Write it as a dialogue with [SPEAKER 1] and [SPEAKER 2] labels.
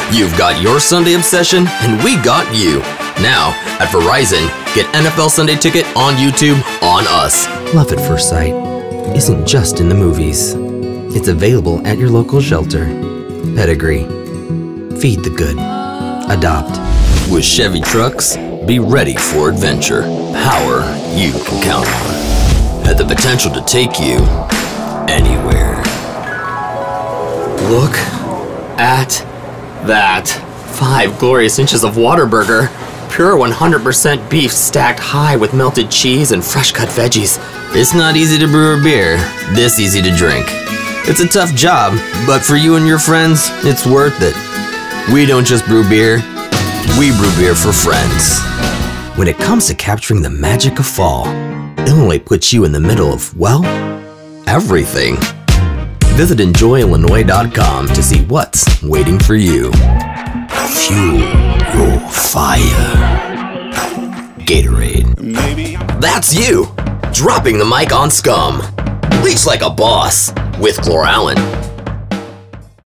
[SPEAKER 1] You've got your Sunday obsession, and we got you. Now, at Verizon, get NFL Sunday Ticket on YouTube on us. Love at first sight isn't just in the movies. It's available at your local shelter. Pedigree. Feed the good. Adopt. With Chevy trucks, be ready for adventure. Power you can count on. Had the potential to take you anywhere. Look at that. 5 glorious inches of Whataburger. Pure 100% beef stacked high with melted cheese and fresh cut veggies. It's not easy to brew a beer, this easy to drink. It's a tough job, but for you and your friends, it's worth it. We don't just brew beer, we brew beer for friends. When it comes to capturing the magic of fall, Illinois puts you in the middle of, well, everything. Visit enjoyillinois.com to see what's waiting for you. Fuel your fire. Gatorade. That's you! Dropping the mic on scum. Leach like a boss with Chlorallen.